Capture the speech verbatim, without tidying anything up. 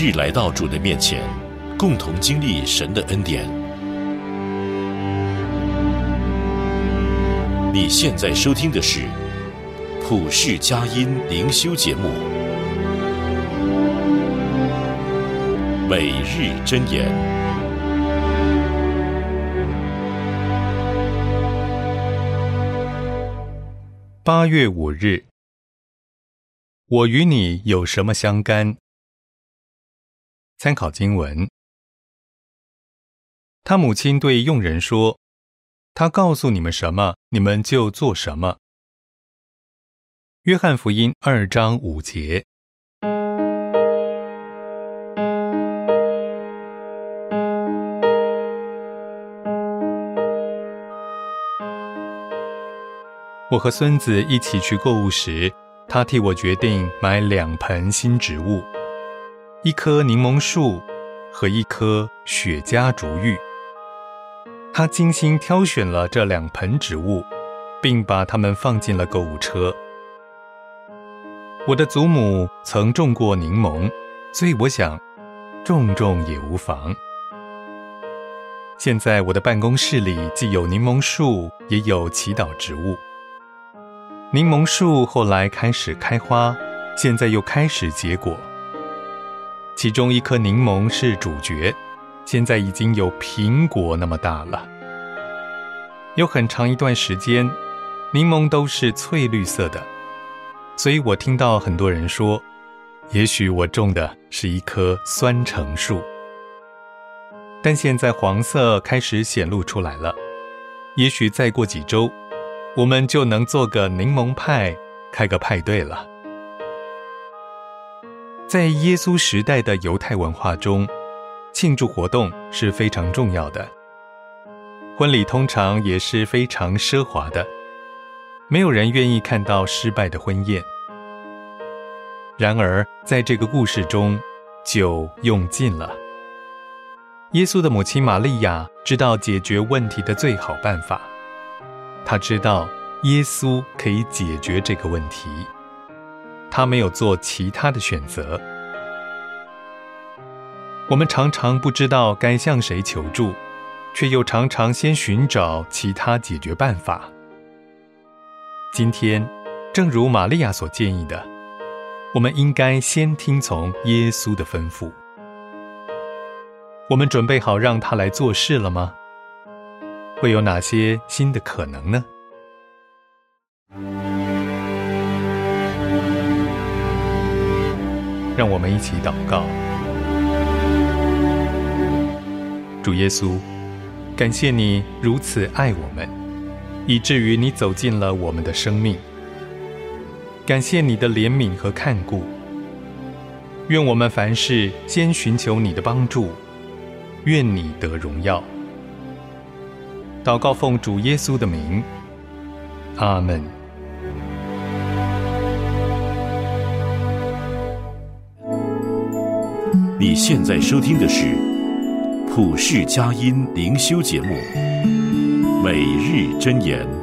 日来到主的面前，共同经历神的恩典。你现在收听的是普世佳音灵修节目《每日箴言》。 八月五日，我与你有什么相干？参考经文，他母亲对佣人说，他告诉你们什么，你们就做什么。约翰福音二章五节。我和孙子一起去购物时，他替我决定买两盆新植物，一棵柠檬树和一棵雪茄竹芋。他精心挑选了这两盆植物，并把它们放进了购物车。我的祖母曾种过柠檬，所以我想种种也无妨。现在我的办公室里既有柠檬树，也有祈祷植物。柠檬树后来开始开花，现在又开始结果。其中一颗柠檬是主角，现在已经有苹果那么大了。有很长一段时间，柠檬都是翠绿色的，所以我听到很多人说，也许我种的是一棵酸橙树。但现在黄色开始显露出来了，也许再过几周，我们就能做个柠檬派，开个派对了。在耶稣时代的犹太文化中，庆祝活动是非常重要的，婚礼通常也是非常奢华的，没有人愿意看到失败的婚宴。然而在这个故事中，酒用尽了。耶稣的母亲玛利亚知道解决问题的最好办法，他知道耶稣可以解决这个问题，他没有做其他的选择。我们常常不知道该向谁求助，却又常常先寻找其他解决办法。今天，正如玛利亚所建议的，我们应该先听从耶稣的吩咐。我们准备好让他来做事了吗？会有哪些新的可能呢？让我们一起祷告。主耶稣，感谢你如此爱我们，以至于你走进了我们的生命。感谢你的怜悯和看顾。愿我们凡事先寻求你的帮助，愿你得荣耀。祷告奉主耶稣的名，阿们。 你现在收听的是普世佳音灵修节目《每日箴言》。